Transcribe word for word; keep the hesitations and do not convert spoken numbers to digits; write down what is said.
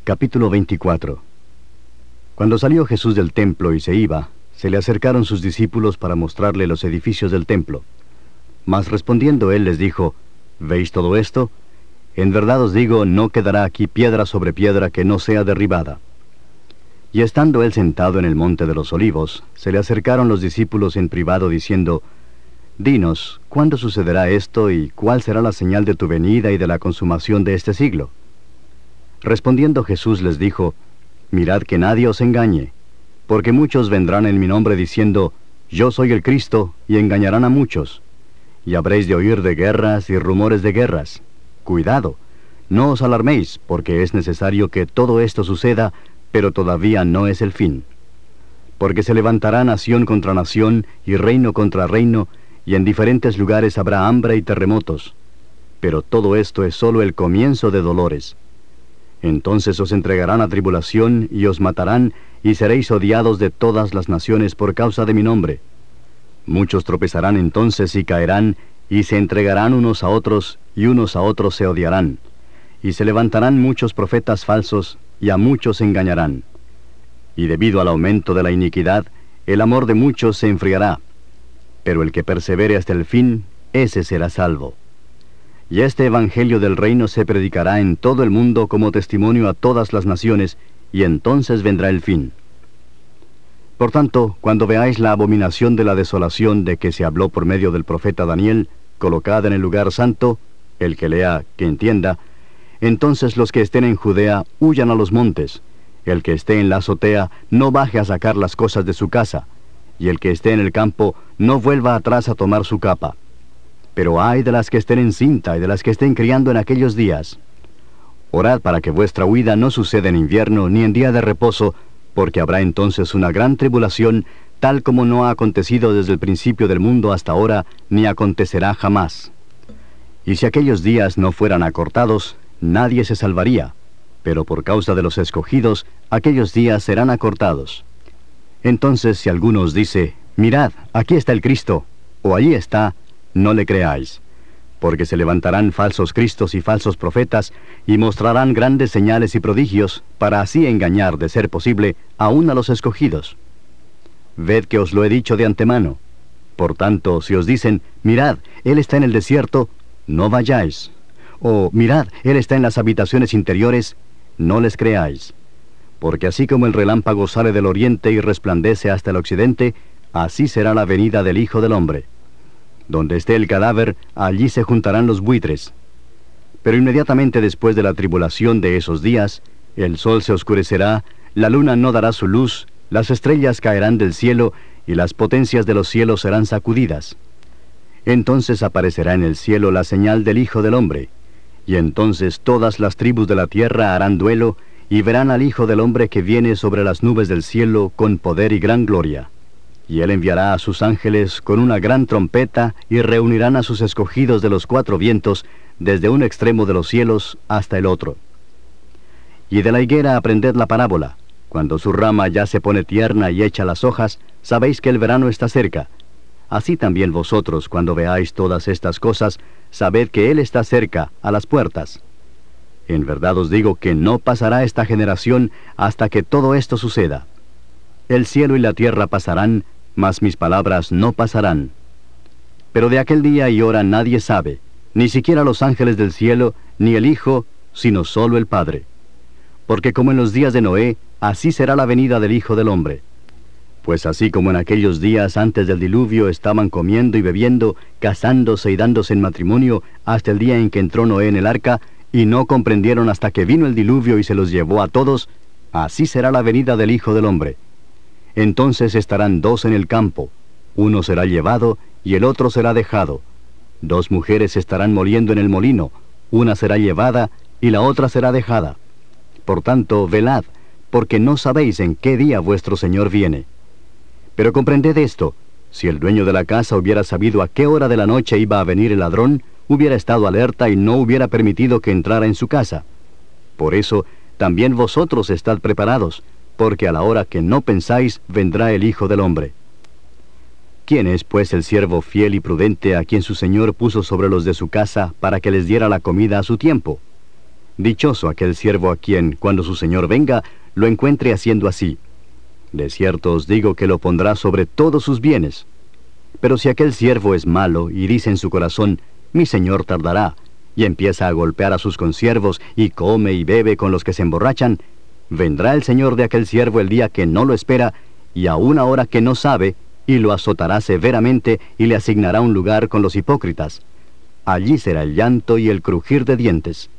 Capítulo veinticuatro. Cuando salió Jesús del templo y se iba, se le acercaron sus discípulos para mostrarle los edificios del templo. Mas respondiendo él les dijo: ¿Veis todo esto? En verdad os digo, no quedará aquí piedra sobre piedra que no sea derribada. Y estando él sentado en el monte de los olivos, se le acercaron los discípulos en privado diciendo: Dinos, ¿cuándo sucederá esto y cuál será la señal de tu venida y de la consumación de este siglo? Respondiendo Jesús les dijo: Mirad que nadie os engañe, porque muchos vendrán en mi nombre diciendo: Yo soy el Cristo, y engañarán a muchos. Y habréis de oír de guerras y rumores de guerras. Cuidado, no os alarméis, porque es necesario que todo esto suceda, pero todavía no es el fin. Porque se levantará nación contra nación, y reino contra reino, y en diferentes lugares habrá hambre y terremotos. Pero todo esto es solo el comienzo de dolores. Entonces os entregarán a tribulación, y os matarán, y seréis odiados de todas las naciones por causa de mi nombre. Muchos tropezarán entonces y caerán, y se entregarán unos a otros, y unos a otros se odiarán. Y se levantarán muchos profetas falsos, y a muchos engañarán. Y debido al aumento de la iniquidad, el amor de muchos se enfriará. Pero el que persevere hasta el fin, ese será salvo. Y este evangelio del reino se predicará en todo el mundo como testimonio a todas las naciones, y entonces vendrá el fin. Por tanto, cuando veáis la abominación de la desolación de que se habló por medio del profeta Daniel, colocada en el lugar santo, el que lea, que entienda, entonces los que estén en Judea huyan a los montes, el que esté en la azotea no baje a sacar las cosas de su casa, y el que esté en el campo no vuelva atrás a tomar su capa. Pero ay de las que estén en cinta y de las que estén criando en aquellos días. Orad para que vuestra huida no suceda en invierno ni en día de reposo, porque habrá entonces una gran tribulación, tal como no ha acontecido desde el principio del mundo hasta ahora, ni acontecerá jamás. Y si aquellos días no fueran acortados, nadie se salvaría, pero por causa de los escogidos, aquellos días serán acortados. Entonces si alguno os dice: Mirad, aquí está el Cristo, o allí está, no le creáis, porque se levantarán falsos cristos y falsos profetas, y mostrarán grandes señales y prodigios, para así engañar, de ser posible, aún a los escogidos. Ved que os lo he dicho de antemano. Por tanto, si os dicen: Mirad, él está en el desierto, no vayáis. O mirad, él está en las habitaciones interiores, no les creáis. Porque así como el relámpago sale del oriente y resplandece hasta el occidente, así será la venida del Hijo del Hombre. Donde esté el cadáver, allí se juntarán los buitres. Pero inmediatamente después de la tribulación de esos días, el sol se oscurecerá, la luna no dará su luz, las estrellas caerán del cielo, y las potencias de los cielos serán sacudidas. Entonces aparecerá en el cielo la señal del Hijo del Hombre, y entonces todas las tribus de la tierra harán duelo, y verán al Hijo del Hombre que viene sobre las nubes del cielo con poder y gran gloria. Y él enviará a sus ángeles con una gran trompeta, y reunirán a sus escogidos de los cuatro vientos, desde un extremo de los cielos hasta el otro. Y de la higuera aprended la parábola: cuando su rama ya se pone tierna y echa las hojas, sabéis que el verano está cerca. Así también vosotros, cuando veáis todas estas cosas, sabed que él está cerca, a las puertas. En verdad os digo que no pasará esta generación hasta que todo esto suceda. El cielo y la tierra pasarán, mas mis palabras no pasarán. Pero de aquel día y hora nadie sabe, ni siquiera los ángeles del cielo, ni el Hijo, sino solo el Padre. Porque como en los días de Noé, así será la venida del Hijo del Hombre. Pues así como en aquellos días antes del diluvio estaban comiendo y bebiendo, casándose y dándose en matrimonio, hasta el día en que entró Noé en el arca, y no comprendieron hasta que vino el diluvio y se los llevó a todos, así será la venida del Hijo del Hombre. Entonces estarán dos en el campo, uno será llevado y el otro será dejado. Dos mujeres estarán moliendo en el molino, una será llevada y la otra será dejada. Por tanto, velad, porque no sabéis en qué día vuestro Señor viene. Pero comprended esto: si el dueño de la casa hubiera sabido a qué hora de la noche iba a venir el ladrón, hubiera estado alerta y no hubiera permitido que entrara en su casa. Por eso, también vosotros estad preparados, porque a la hora que no pensáis, vendrá el Hijo del Hombre. ¿Quién es, pues, el siervo fiel y prudente a quien su señor puso sobre los de su casa para que les diera la comida a su tiempo? Dichoso aquel siervo a quien, cuando su señor venga, lo encuentre haciendo así. De cierto os digo que lo pondrá sobre todos sus bienes. Pero si aquel siervo es malo y dice en su corazón, mi señor tardará, y empieza a golpear a sus consiervos y come y bebe con los que se emborrachan, vendrá el señor de aquel siervo el día que no lo espera, y a una hora que no sabe, y lo azotará severamente y le asignará un lugar con los hipócritas. Allí será el llanto y el crujir de dientes.